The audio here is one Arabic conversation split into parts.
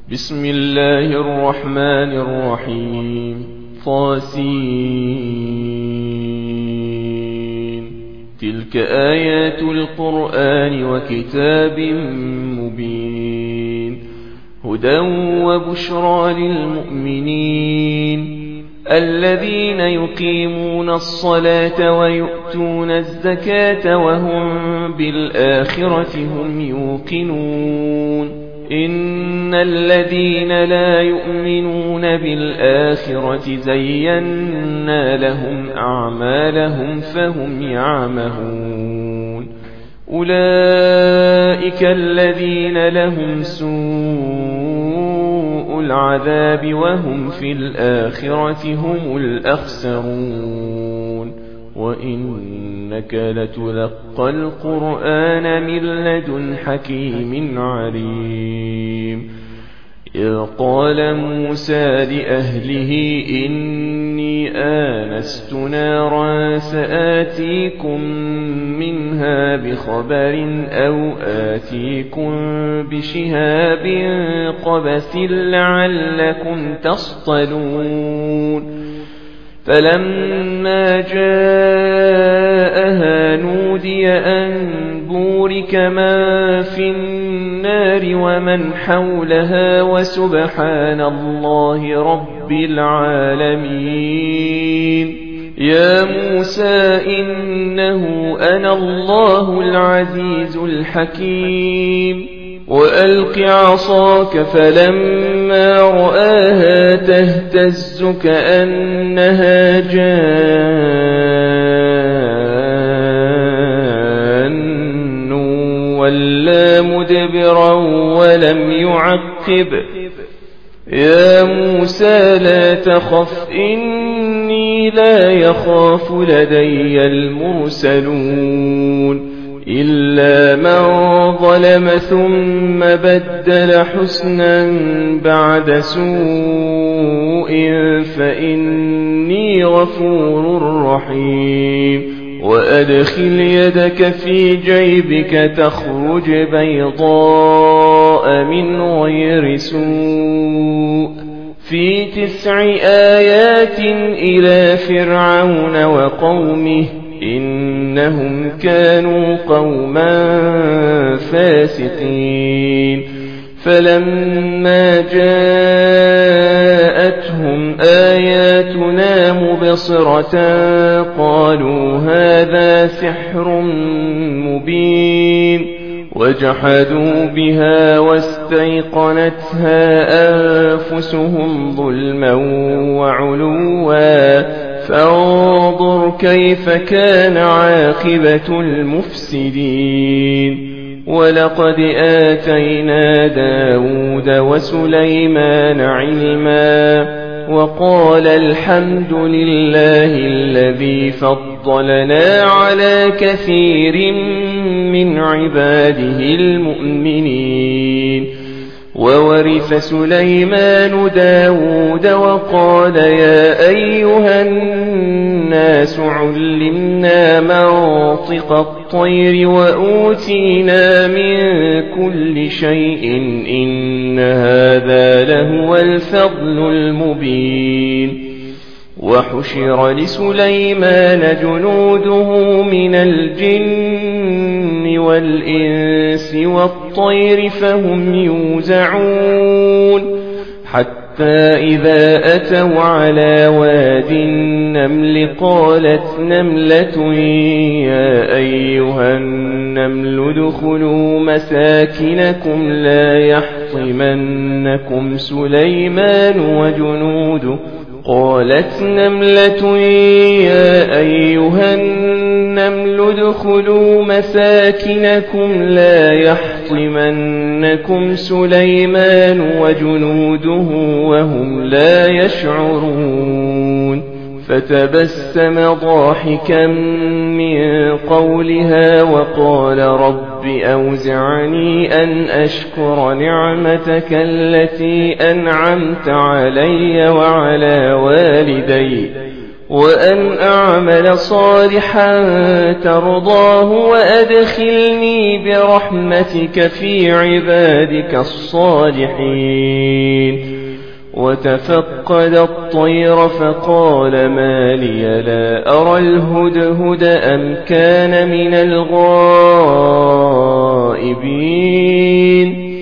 بسم الله الرحمن الرحيم. طاسين. تلك آيات القرآن وكتاب مبين، هدى وبشرى للمؤمنين الذين يقيمون الصلاة ويؤتون الزكاة وهم بالآخرة هم يوقنون. إن الذين لا يؤمنون بالآخرة زينا لهم أعمالهم فهم يعمهون. أولئك الذين لهم سوء العذاب وهم في الآخرة هم الأخسرون. وإنك لتلقى القرآن من لدن حكيم عليم. إذ قال موسى لأهله إني آنست نارا سآتيكم منها بخبر أو آتيكم بشهاب قبس لعلكم تصطلون. فلما جاءها نودي أن بورك من في النار ومن حولها وسبحان الله رب العالمين. يا موسى إنه أنا الله العزيز الحكيم. وألق عصاك فلما رآها تهتز كأنها جان ولا مدبرا ولم يعقب. يا موسى لا تخف إني لا يخاف لدي المرسلون. إلا من ظلم ثم بدل حسنا بعد سوء فإني غفور رحيم. وأدخل يدك في جيبك تخرج بيضاء من غير سوء في 9 آيات إلى فرعون وقومه إنهم كانوا قوما فاسقين. فلما جاءتهم آياتنا مبصرة قالوا هذا سحر مبين. وجحدوا بها واستيقنتها أنفسهم ظلما وعلوا فانظر كيف كان عاقبة المفسدين. ولقد آتينا داود وسليمان علما وقال الحمد لله الذي فضلنا على كثير من عباده المؤمنين. وورث سليمان داود وقال يا أيها الناس علمنا منطق الطير وأوتينا من كل شيء إن هذا لهو الفضل المبين. وحشر لسليمان جنوده من الجن والإنس والطير فهم يوزعون. حتى إذا أتوا على واد النمل قالت نملة يا أيها النمل ادخلوا مساكنكم لا يحطمنكم سليمان وجنوده. قالت نملة يا أيها النمل ادخلوا مساكنكم لا يحطمنكم سليمان وجنوده وهم لا يشعرون. فتبسم ضاحكا من قولها وقال رب أوزعني أن أشكر نعمتك التي أنعمت علي وعلى والدي وأن أعمل صالحا ترضاه وأدخلني برحمتك في عبادك الصالحين. وتفقد الطير فقال ما لي لا أرى الهدهد أم كان من الغائبين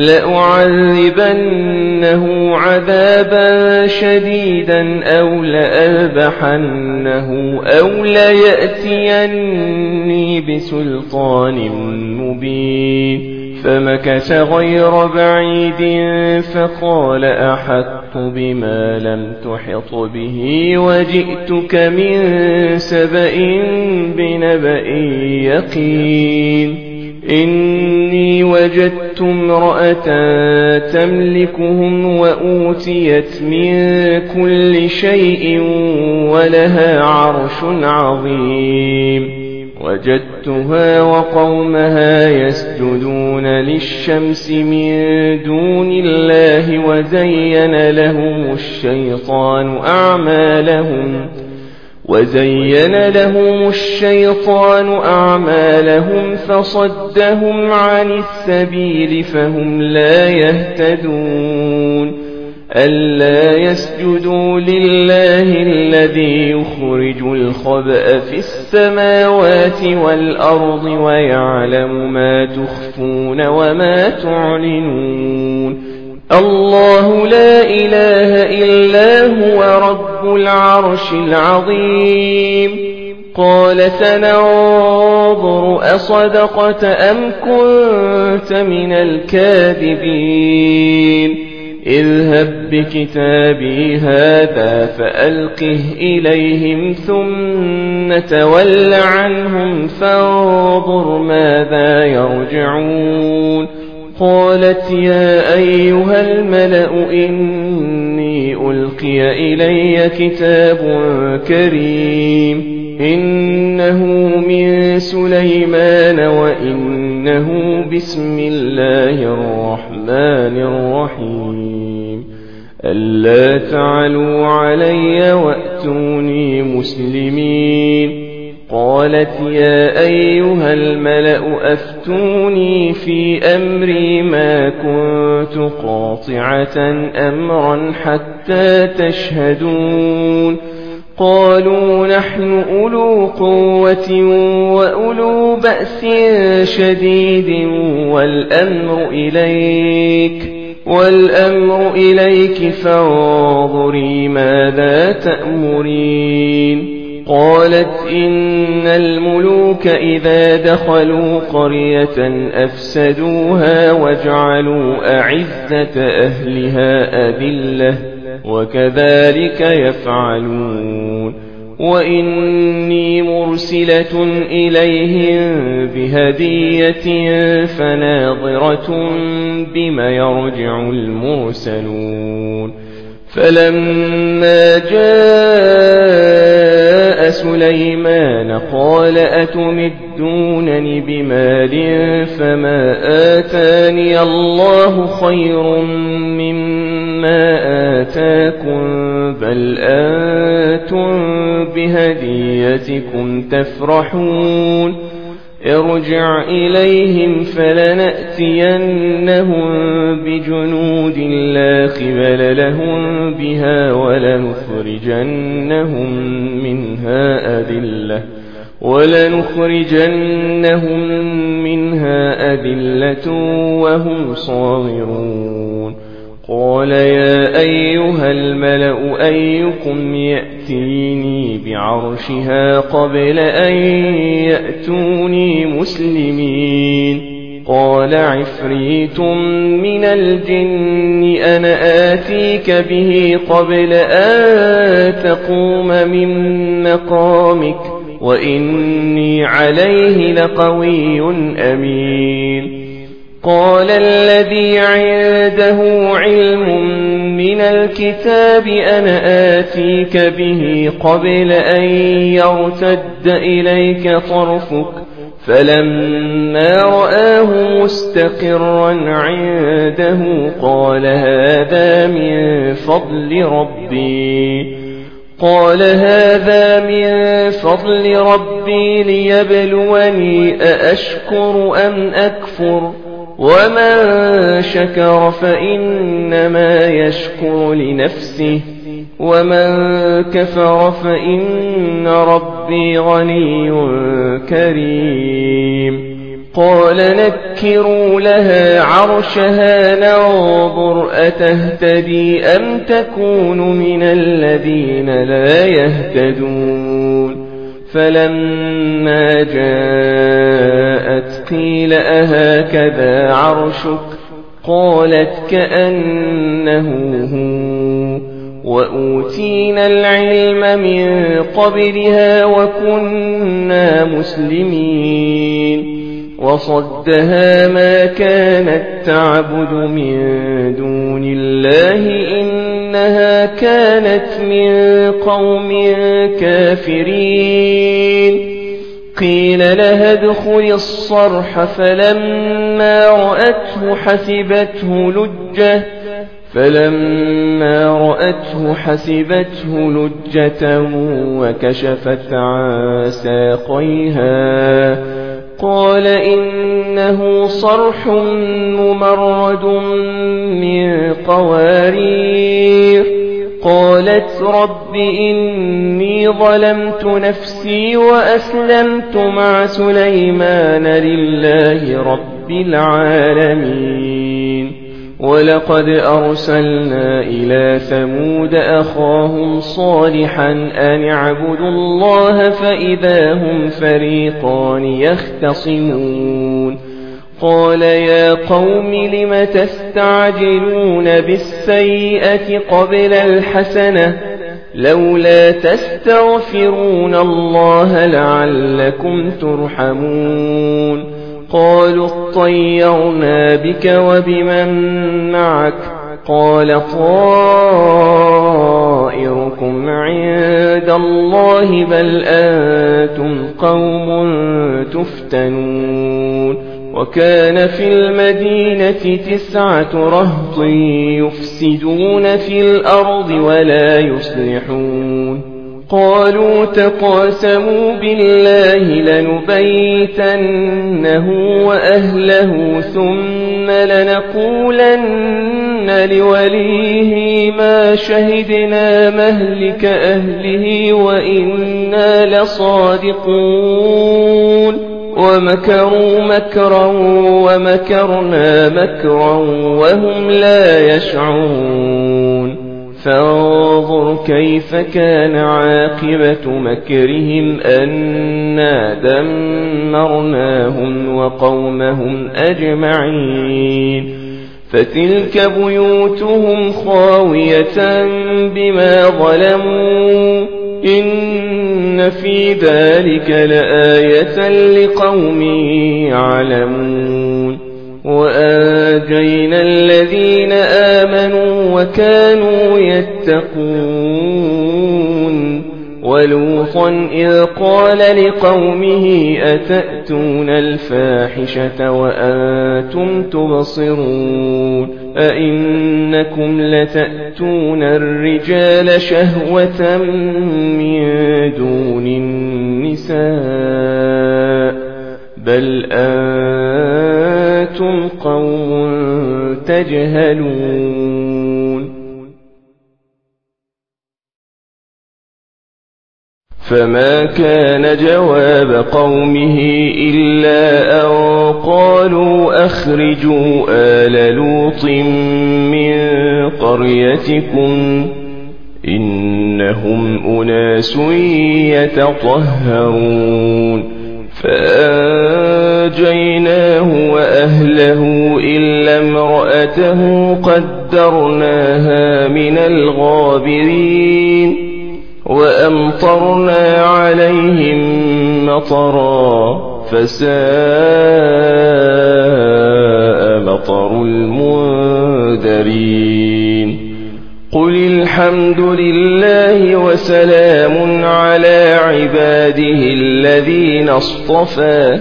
لأعذبنه عذابا شديدا أو لأذبحنه أو ليأتيني بسلطان مبين. فمكث غير بعيد فقال أحطت بما لم تحط به وجئتك من سبأ بنبأ يقين. إني وجدت امرأة تملكهم وأوتيت من كل شيء ولها عرش عظيم. وجدتها وقومها يسجدون للشمس من دون الله وزين لهم الشيطان أعمالهم فصدهم عن السبيل فهم لا يهتدون. ألا يسجدوا لله الذي يخرج الخبأ في السماوات والأرض ويعلم ما تخفون وما تعلنون. الله لا إله إلا هو رب العرش العظيم. قال سننظر أصدقت أم كنت من الكاذبين. اذهب بكتابي هذا فألقه إليهم ثم تول عنهم فانظر ماذا يرجعون. قالت يا أيها الملأ إني ألقي إلي كتاب كريم إنه من سليمان وإنه بسم الله الرحمن الرحيم. ألا تعلوا علي وأتوني مسلمين. قالت يا أيها الملأ أفتوني في أمري ما كنت قاطعة أمرا حتى تشهدون. قالوا نحن أولو قوة وأولو بأس شديد والأمر إليك فانظري ماذا تأمرين. قالت إن الملوك إذا دخلوا قرية أفسدوها وجعلوا أعزة أهلها أذلة وكذلك يفعلون. وإني مرسلة إليهم بهدية فناظرة بما يرجع المرسلون. فلما جاء سليمان قال أتمدونني بمال فما آتاني الله خير مما آتاكم بل أنتم بهديتكم تفرحون. ارجع إليهم فلنأتينهم بجنود لا قبل لهم بها ولنخرجنهم منها أذلة وهم صاغرون. قال يا أيها الملأ أيكم يأتيني بعرشها قبل أن يأتوني مسلمين. قال عفريت من الجن أنا آتيك به قبل أن تقوم من مقامك وإني عليه لقوي أمين. قال الذي عنده علم من الكتاب أنا آتيك به قبل أن يرتد إليك طرفك فلما رآه مستقرا عنده قال هذا من فضل ربي. قال هذا من فضل ربي ليبلوني أأشكر أم أكفر ومن شكر فإنما يشكر لنفسه ومن كفر فإن ربي غني كريم قال نكروا لها عرشها ننظر أتهتدي أم تكون من الذين لا يهتدون فلما جاءت قيل أهكذا عرشك قالت كأنه هو وأوتينا العلم من قبلها وكنا مسلمين وصدها ما كانت تعبد من دون الله إنها كانت من قوم كافرين قيل لها ادخل الصرح فلما رأته حسبته لجة وكشفت عن ساقيها قال إنه صرح ممرد من قوارير قالت رب إني ظلمت نفسي وأسلمت مع سليمان لله رب العالمين ولقد أرسلنا إلى ثمود أخاهم صالحا أن اعبدوا الله فإذا هم فريقان يختصمون قال يا قوم لم تستعجلون بالسيئة قبل الحسنة لولا تستغفرون الله لعلكم ترحمون قالوا اطيرنا بك وبمن معك قال طائركم عند الله بل أنتم قوم تفتنون وكان في المدينة 9 رهط يفسدون في الأرض ولا يصلحون قالوا تقاسموا بالله لنبيتنه وأهله ثم لنقولن لوليه ما شهدنا مهلك أهله وإنا لصادقون ومكروا مكرا ومكرنا مكرا وهم لا يشعرون فانظر كيف كان عاقبة مكرهم أنا دمرناهم وقومهم أجمعين فتلك بيوتهم خاوية بما ظلموا إن في ذلك لآية لقوم يعلمون وأنجينا الذين آمنوا وكانوا يتقون ولوطا إذ قال لقومه أتأتون الفاحشة وأنتم تبصرون أئنكم لتأتون الرجال شهوة من دون النساء بل أنتم قوم تجهلون فما كان جواب قومه إلا أن قالوا أخرجوا آل لوط من قريتكم إنهم أناس يتطهرون فأنجيناه وأهله إلا امرأته قدرناها من الغابرين وأمطرنا عليهم مطرا فساء مطر المنذرين قل الحمد لله وسلام على عباده الذين اصطفى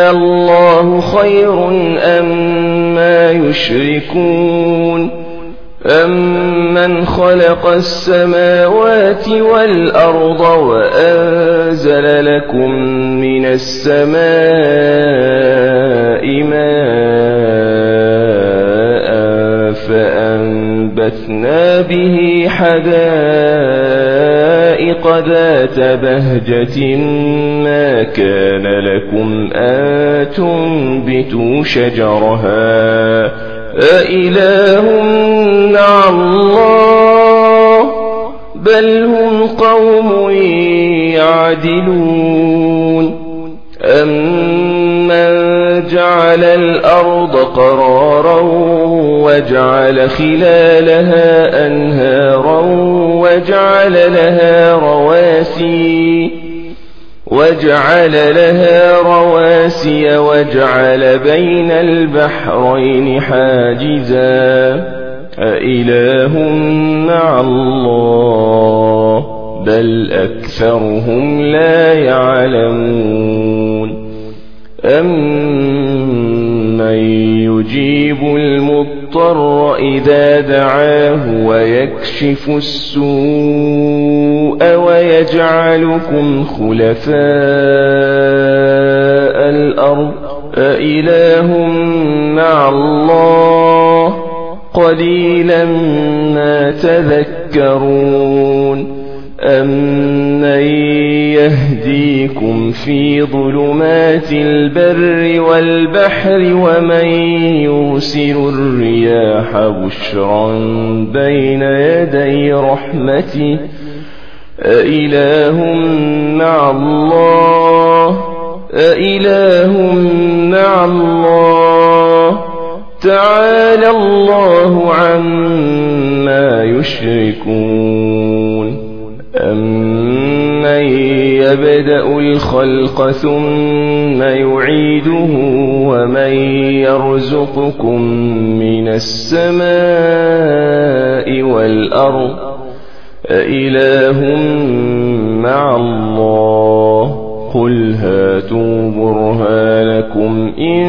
الله خير أما يشركون أَمَّنْ خَلَقَ السَّمَاوَاتِ وَالْأَرْضَ وَأَنزَلَ لَكُم مِّنَ السَّمَاءِ مَاءً فَأَنبَتْنَا بِهِ حَدَائِقَ ذَاتَ بَهْجَةٍ مَا كَانَ لَكُمْ أَن تُنبِتُوا شَجَرَهَا أَإِلَٰهٌ مع اللَّهِ بَلْ هُمْ قَوْمٌ يَعْدِلُونَ أَمَّنْ جَعَلَ الْأَرْضَ قَرَارًا وَجَعَلَ خِلَالَهَا أَنْهَارًا وَجَعَلَ لَهَا رَوَاسِيَ وَجَعَلَ بَيْنَ الْبَحْرَيْنِ حَاجِزًا أَإِلَٰهٌ مع اللَّهِ بَلْ أَكْثَرُهُمْ لَا يَعْلَمُونَ أَمَّن يُجِيبُ الْمُضْطَرَّ إِذَا دَعَاهُ وَيَكْشِفُ السُّوءَ وَيَجْعَلُكُمْ خُلَفَاءَ الْأَرْضِ أَإِلَٰهٌ مع اللَّهِ قَلِيلًا مَا تَذَكَّرُونَ أَمَّن يَهْدِيكُمْ فِي ظُلُمَاتِ الْبَرِّ وَالْبَحْرِ وَمَن يُرْسِلُ الرِّيَاحَ بُشْرًا بَيْنَ يَدَيْ رَحْمَتِهِ أَإِلَٰهٌ مع اللَّهِ تَعَالَى اللَّهُ عَمَّا يُشْرِكُونَ أَمَّن يَبْدَأُ الْخَلْقَ ثُمَّ يُعِيدُهُ وَمَن يَرْزُقُكُم مِّنَ السَّمَاءِ وَالْأَرْضِ أَإِلَٰهٌ مع اللَّهِ قُلْ هَاتُوا بُرْهَانَكُمْ إِن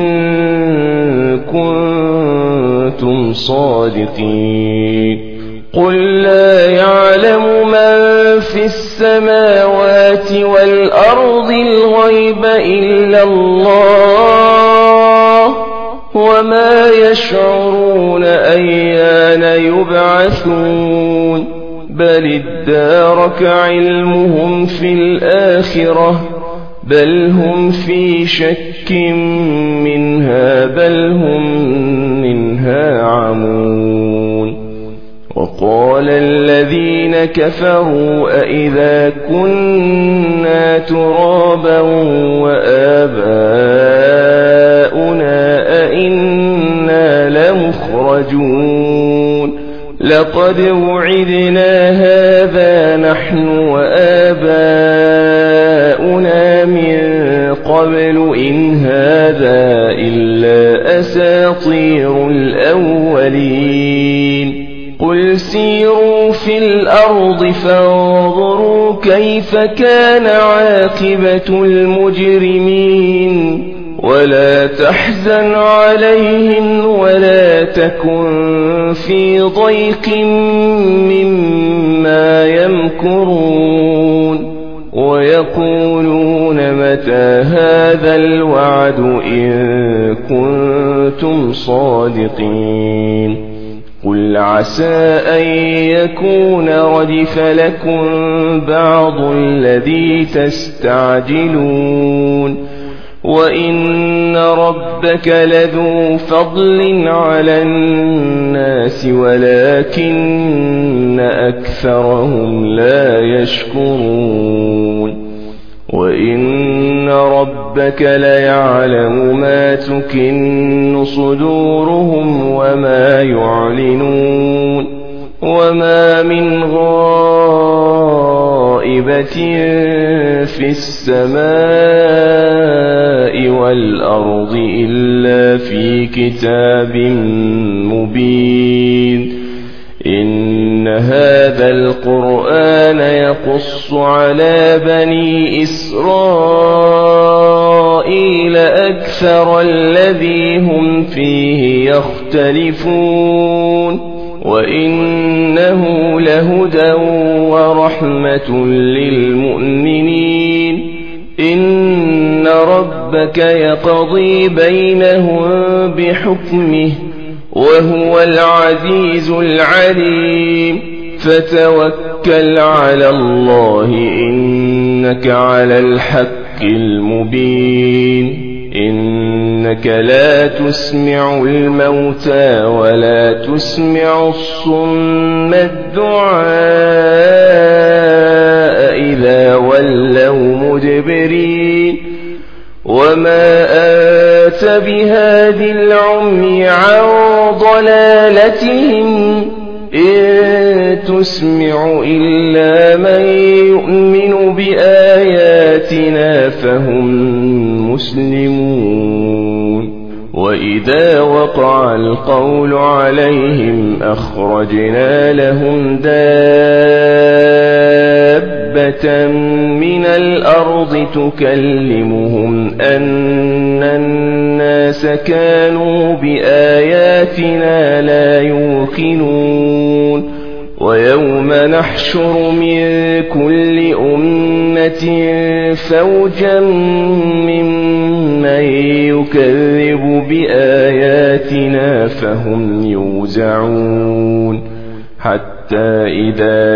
كُنتُمْ صَادِقِينَ قُل لَّا يَعْلَمُ مَن فِي السَّمَاوَاتِ وَالْأَرْضِ الْغَيْبَ إِلَّا اللَّهُ وَمَا يَشْعُرُونَ أَيَّانَ يُبْعَثُونَ بَلِ ادَّارَكَ عِلْمُهُمْ فِي الْآخِرَةِ بَلْ هُمْ فِي شَكٍّ مِّنْهَا بَلْ هُم مِّنْهَا عَمُونَ وَقَالَ الَّذِينَ كَفَرُوا أَإِذَا كُنَّا تُرَابًا وَآبَاؤُنَا أَإِنَّا لَمُخْرَجُونَ لَقَدْ وُعِدْنَا هَٰذَا نَحْنُ وَآبَاؤُنَا مِن قَبْلُ إِنْ هَٰذَا إِلَّا أَسَاطِيرُ الْأَوَّلِينَ قُلْ سِيرُوا فِي الْأَرْضِ فَانظُرُوا كَيْفَ كَانَ عَاقِبَةُ الْمُجْرِمِينَ وَلَا تَحْزَنْ عَلَيْهِمْ وَلَا تَكُنْ فِي ضَيْقٍ مِّمَّا يَمْكُرُونَ وَيَقُولُونَ مَتَىٰ هَٰذَا الْوَعْدُ إِن كُنتُمْ صَادِقِينَ قُلْ عَسَىٰ أَن يَكُونَ رَدِفَ لَكُم بَعْضُ الَّذِي تَسْتَعْجِلُونَ وَإِنَّ رَبَّكَ لَذُو فَضْلٍ عَلَى النَّاسِ وَلَٰكِنَّ أَكْثَرَهُمْ لَا يَشْكُرُونَ وَإِنَّ رَبَّكَ لَيَعْلَمُ مَا تُكِنُّ صُدُورُهُمْ وَمَا يُعْلِنُونَ وَمَا مِنْ غَائِبَةٍ فِي السَّمَاءِ وَالْأَرْضِ إِلَّا فِي كِتَابٍ مُّبِينٍ إِنَّ هَٰذَا الْقُرْآنَ يَقُصُّ عَلَىٰ بَنِي إِسْرَائِيلَ أَكْثَرَ الَّذِي هُمْ فِيهِ يَخْتَلِفُونَ وإنه لهدى ورحمة للمؤمنين إن ربك يقضي بينهم بحكمه وهو العزيز العليم فتوكل على الله إنك على الحق المبين إنك لا تسمع الموتى ولا تسمع الصم الدعاء إذا ولوا مدبرين وما أنت بهاد العمي عن ضلالتهم إن تسمع إلا من يؤمن بآياتنا فهم مسلمون وإذا وقع القول عليهم أخرجنا لهم دابة من الأرض تكلمهم أن الناس كانوا بآياتنا لا يوقنون ويوم نحشر من كل أمة فوجا ممن يكذب بآياتنا فهم يوزعون حتى إذا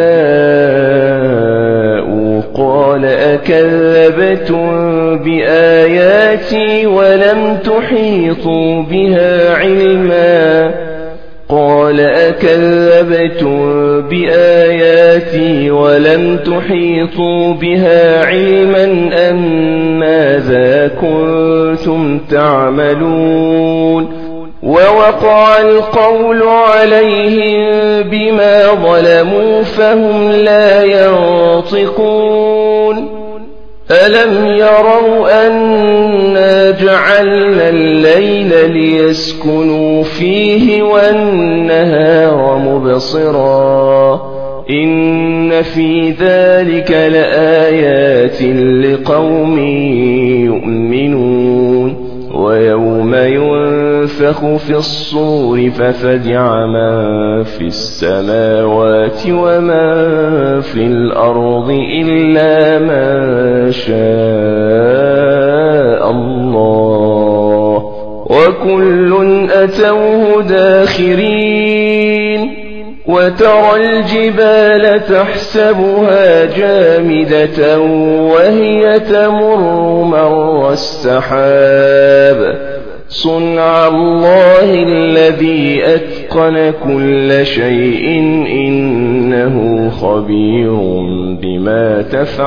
جاءوا قال أكذبتم بآياتي ولم تحيطوا بها علما قال أكذبتم بآياتي ولم تحيطوا بها علما أم ماذا كنتم تعملون ووقع القول عليهم بما ظلموا فهم لا ينطقون ألم يروا أنا جعلنا الليل ليسكنوا فيه والنهار مبصرا إن في ذلك لآيات لقوم يؤمنون ويوم ينفخ في الصور ففزع من في السماوات ومن في الأرض إلا من شاء الله وكل أتوه داخرين وترى الجبال تحسبها جامدة وهي تمر مر السحاب صنع الله الذي أتقن كل شيء إنه خبير بما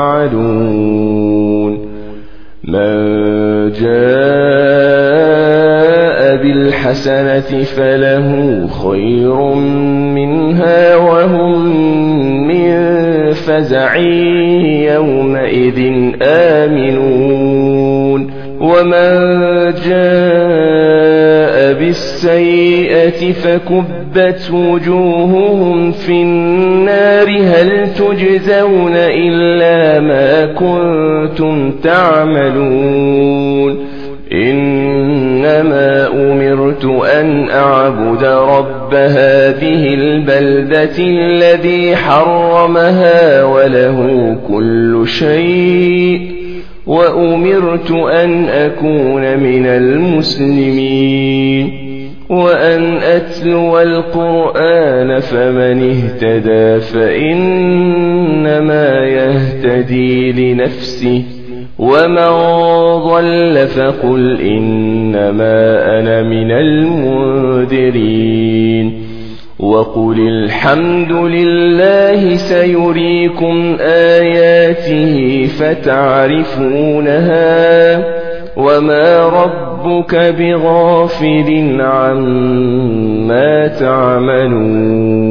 تفعلون من جاء بالحسنة فله خير منها وهم من فزع يومئذ آمنون ومن جاء بالسيئة فكبت وجوههم في النار هل تجزون إلا ما كنتم تعملون إنما أمرت أن أعبد رب هذه البلدة الذي حرمها وله كل شيء وأمرت أن أكون من المسلمين وأن أتلو القرآن فمن اهتدى فإنما يهتدي لنفسه ومن ضل فقل إنما أنا من المنذرين وقل الحمد لله سيريكم آياته فتعرفونها وما ربك بغافل عما تعملون